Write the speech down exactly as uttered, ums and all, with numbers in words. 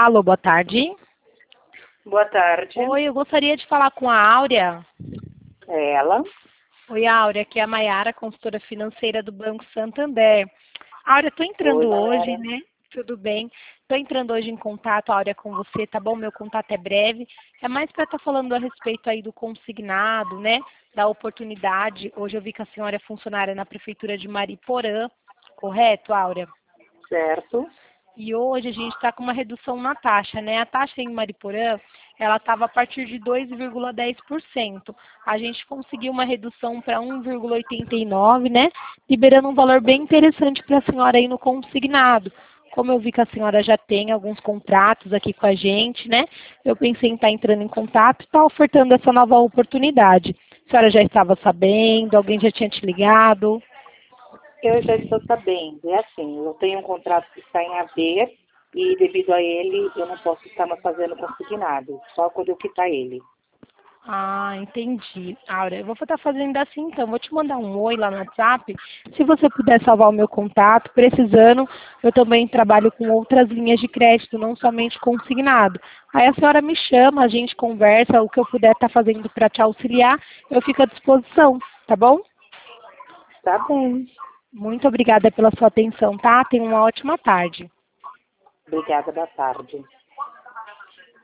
Alô, boa tarde. Boa tarde. Oi, eu gostaria de falar com a Áurea. É ela. Oi, Áurea, aqui é a Maiara, consultora financeira do Banco Santander. Áurea, estou entrando Oi, hoje, Maiara. né? Tudo bem. Estou entrando hoje em contato, Áurea, com você, tá bom? Meu contato é breve. É mais para estar falando a respeito aí do consignado, né? Da oportunidade. Hoje eu vi que a senhora é funcionária na Prefeitura de Mariporã, correto, Áurea? Certo. E hoje a gente está com uma redução na taxa, né? A taxa em Mariporã, ela estava a partir de dois vírgula dez por cento. A gente conseguiu uma redução para um vírgula oitenta e nove por cento, né? Liberando um valor bem interessante para a senhora aí no consignado. Como eu vi que a senhora já tem alguns contratos aqui com a gente, né? Eu pensei em estar entrando em contato e estar ofertando essa nova oportunidade. A senhora já estava sabendo? Alguém já tinha te ligado? Eu já estou sabendo. É assim, eu tenho um contrato que está em haver e devido a ele eu não posso estar mais fazendo consignado, só quando eu quitar ele. Ah, entendi. Aura, eu vou estar fazendo assim então. Vou te mandar um oi lá no WhatsApp. Se você puder salvar o meu contato, precisando, eu também trabalho com outras linhas de crédito, não somente consignado. Aí a senhora me chama, a gente conversa, o que eu puder estar fazendo para te auxiliar, eu fico à disposição, tá bom? Tá bem. Muito obrigada pela sua atenção, tá? Tenha uma ótima tarde. Obrigada, boa tarde.